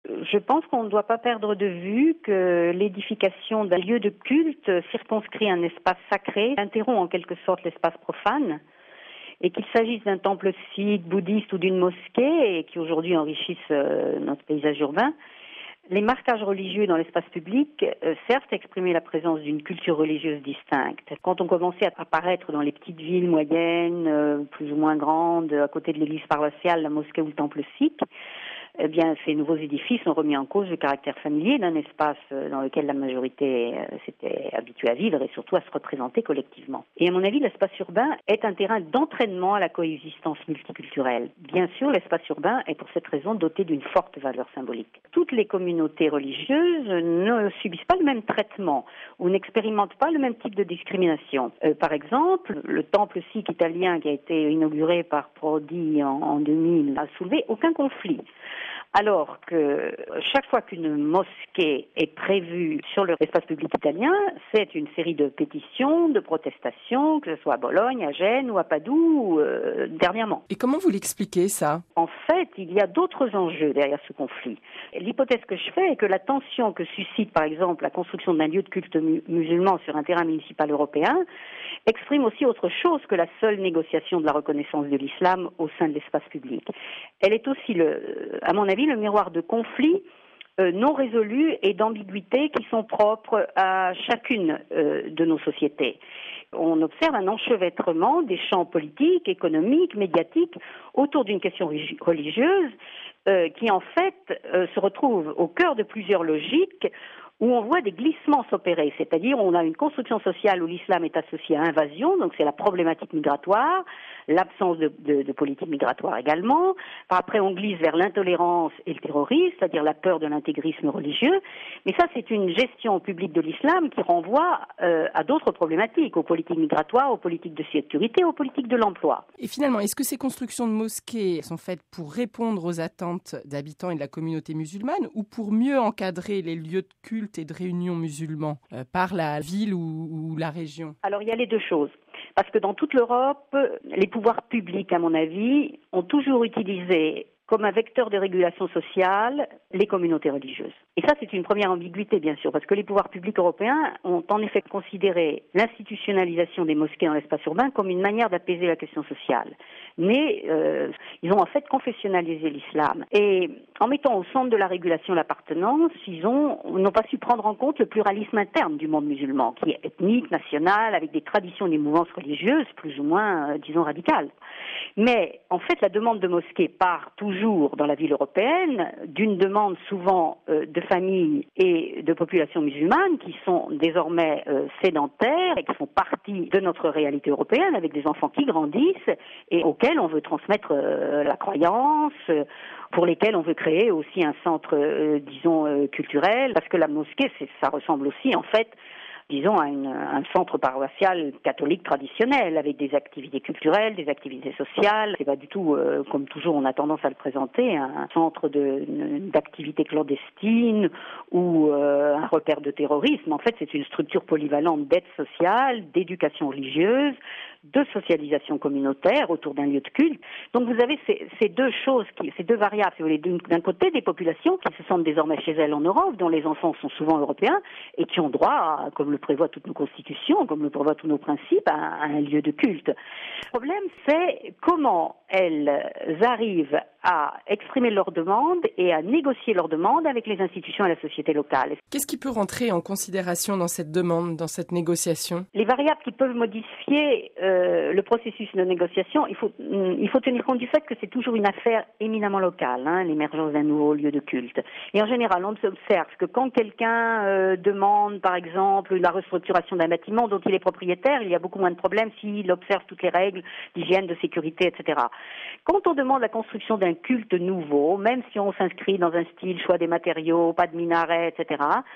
Je pense qu'on ne doit pas perdre de vue que l'édification d'un lieu de culte circonscrit un espace sacré, interrompt en quelque sorte l'espace profane, et qu'il s'agisse d'un temple sikh, bouddhiste ou d'une mosquée, et qui aujourd'hui enrichissent notre paysage urbain, les marquages religieux dans l'espace public servent à exprimer la présence d'une culture religieuse distincte. Quand on commençait à apparaître dans les petites villes moyennes, plus ou moins grandes, à côté de l'église paroissiale, la mosquée ou le temple sikh, eh bien, ces nouveaux édifices ont remis en cause le caractère familier d'un espace dans lequel la majorité s'était habituée à vivre et surtout à se représenter collectivement. Et à mon avis, l'espace urbain est un terrain d'entraînement à la coexistence multiculturelle. Bien sûr, l'espace urbain est pour cette raison doté d'une forte valeur symbolique. Toutes les communautés religieuses ne subissent pas le même traitement ou n'expérimentent pas le même type de discrimination. Par exemple, le temple sikh italien qui a été inauguré par Prodi en 2000 n'a soulevé aucun conflit. Alors que chaque fois qu'une mosquée est prévue sur l'espace public italien, c'est une série de pétitions, de protestations, que ce soit à Bologne, à Gênes ou à Padoue dernièrement. Et comment vous l'expliquez ça ? En fait, il y a d'autres enjeux derrière ce conflit. L'hypothèse que je fais est que la tension que suscite par exemple la construction d'un lieu de culte musulman sur un terrain municipal européen exprime aussi autre chose que la seule négociation de la reconnaissance de l'islam au sein de l'espace public. Elle est aussi, à mon avis, le miroir de conflits non résolus et d'ambiguïtés qui sont propres à chacune de nos sociétés. On observe un enchevêtrement des champs politiques, économiques, médiatiques autour d'une question religieuse qui en fait se retrouve au cœur de plusieurs logiques où on voit des glissements s'opérer, c'est-à-dire on a une construction sociale où l'islam est associé à invasion, donc c'est la problématique migratoire, l'absence de politique migratoire également. Après, on glisse vers l'intolérance et le terrorisme, c'est-à-dire la peur de l'intégrisme religieux. Mais ça, c'est une gestion publique de l'islam qui renvoie à d'autres problématiques, aux politiques migratoires, aux politiques de sécurité, aux politiques de l'emploi. Et finalement, est-ce que ces constructions de mosquées sont faites pour répondre aux attentes d'habitants et de la communauté musulmane ou pour mieux encadrer les lieux de culte et de réunion musulmans par la ville ou la région ? Alors, il y a les deux choses. Parce que dans toute l'Europe, les pouvoirs publics, à mon avis, ont toujours utilisé comme un vecteur de régulation sociale les communautés religieuses. Et ça, c'est une première ambiguïté, bien sûr, parce que les pouvoirs publics européens ont en effet considéré l'institutionnalisation des mosquées dans l'espace urbain comme une manière d'apaiser la question sociale. Mais ils ont en fait confessionnalisé l'islam. Et en mettant au centre de la régulation l'appartenance, ils n'ont pas su prendre en compte le pluralisme interne du monde musulman, qui est ethnique, national, avec des traditions et des mouvances religieuses plus ou moins, disons, radicales. Mais en fait, la demande de mosquées part toujours dans la ville européenne d'une demande souvent de familles et de populations musulmanes qui sont désormais sédentaires et qui font partie de notre réalité européenne avec des enfants qui grandissent et auxquels on veut transmettre la croyance, pour lesquels on veut créer aussi un centre, disons, culturel, parce que la mosquée, ça ressemble aussi en fait disons, à un centre paroissial catholique traditionnel, avec des activités culturelles, des activités sociales. C'est pas du tout, comme toujours on a tendance à le présenter, un centre d'activités clandestines ou un repère de terrorisme. En fait, c'est une structure polyvalente d'aide sociale, d'éducation religieuse, de socialisation communautaire autour d'un lieu de culte. Donc vous avez ces deux choses, ces deux variables, si vous voulez, d'un côté des populations qui se sentent désormais chez elles en Europe, dont les enfants sont souvent européens et qui ont droit, comme le prévoient toutes nos constitutions, comme le prévoient tous nos principes, à un lieu de culte. Le problème, c'est comment elles arrivent à exprimer leurs demandes et à négocier leurs demandes avec les institutions et la société locale. Qu'est-ce qui peut rentrer en considération dans cette demande, dans cette négociation ? Les variables qui peuvent modifier le processus de négociation, il faut tenir compte du fait que c'est toujours une affaire éminemment locale, l'émergence d'un nouveau lieu de culte. Et en général, on observe que quand quelqu'un demande, par exemple, la restructuration d'un bâtiment dont il est propriétaire, il y a beaucoup moins de problèmes s'il observe toutes les règles d'hygiène, de sécurité, etc. Quand on demande la construction d'un culte nouveau, même si on s'inscrit dans un style, choix des matériaux, pas de minaret, etc.,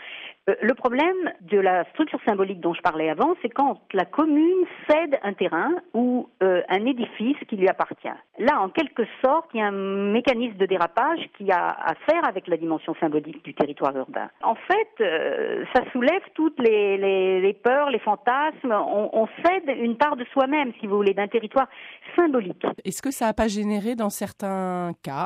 Le problème de la structure symbolique dont je parlais avant, c'est quand la commune cède un terrain ou un édifice qui lui appartient. Là, en quelque sorte, il y a un mécanisme de dérapage qui a à faire avec la dimension symbolique du territoire urbain. En fait, ça soulève toutes les peurs, les fantasmes. On cède une part de soi-même, si vous voulez, d'un territoire symbolique. Est-ce que ça n'a pas généré, dans certains cas,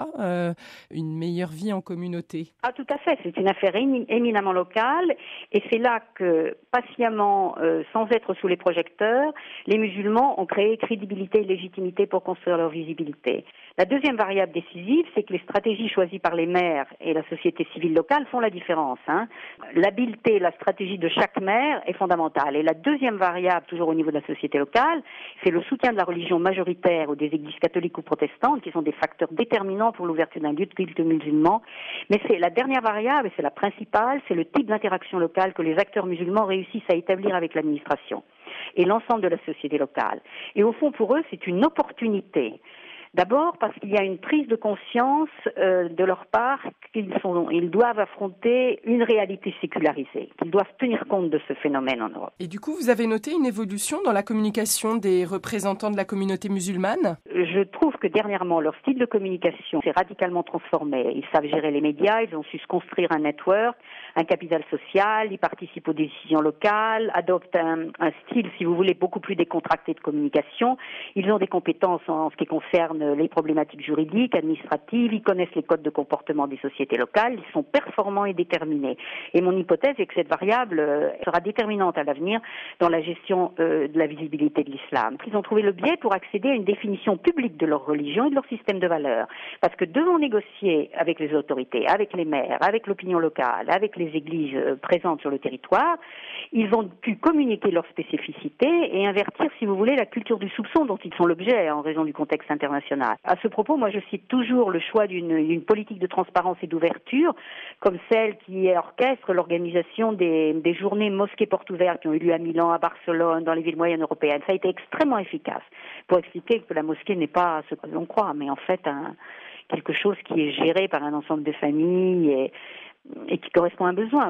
une meilleure vie en communauté ? Ah, tout à fait. C'est une affaire éminemment locale. Et c'est là que, patiemment, sans être sous les projecteurs, les musulmans ont créé crédibilité et légitimité pour construire leur visibilité. La deuxième variable décisive, c'est que les stratégies choisies par les maires et la société civile locale font la différence. L'habileté, la stratégie de chaque maire est fondamentale. Et la deuxième variable, toujours au niveau de la société locale, c'est le soutien de la religion majoritaire ou des églises catholiques ou protestantes, qui sont des facteurs déterminants pour l'ouverture d'un lieu de culte musulman. Mais c'est la dernière variable, et c'est la principale, c'est le type d'interaction locale que les acteurs musulmans réussissent à établir avec l'administration et l'ensemble de la société locale. Et au fond, pour eux, c'est une opportunité. D'abord parce qu'il y a une prise de conscience de leur part qu'ils doivent affronter une réalité sécularisée, qu'ils doivent tenir compte de ce phénomène en Europe. Et du coup, vous avez noté une évolution dans la communication des représentants de la communauté musulmane ? Je trouve que dernièrement, leur style de communication s'est radicalement transformé. Ils savent gérer les médias, ils ont su se construire un network, un capital social, ils participent aux décisions locales, adoptent un style, si vous voulez, beaucoup plus décontracté de communication. Ils ont des compétences en ce qui concerne les problématiques juridiques, administratives, ils connaissent les codes de comportement des sociétés locales, ils sont performants et déterminés. Et mon hypothèse est que cette variable sera déterminante à l'avenir dans la gestion de la visibilité de l'islam. Ils ont trouvé le biais pour accéder à une définition publique de leur religion et de leur système de valeurs. Parce que devant négocier avec les autorités, avec les maires, avec l'opinion locale, avec les églises présentes sur le territoire, ils ont pu communiquer leurs spécificités et invertir, si vous voulez, la culture du soupçon dont ils sont l'objet en raison du contexte international. À ce propos, moi je cite toujours le choix d'une politique de transparence et d'ouverture, comme celle qui orchestre l'organisation des journées mosquées portes ouvertes qui ont eu lieu à Milan, à Barcelone, dans les villes moyennes européennes. Ça a été extrêmement efficace pour expliquer que la mosquée n'est pas ce que l'on croit, mais en fait quelque chose qui est géré par un ensemble de familles et qui correspond à un besoin.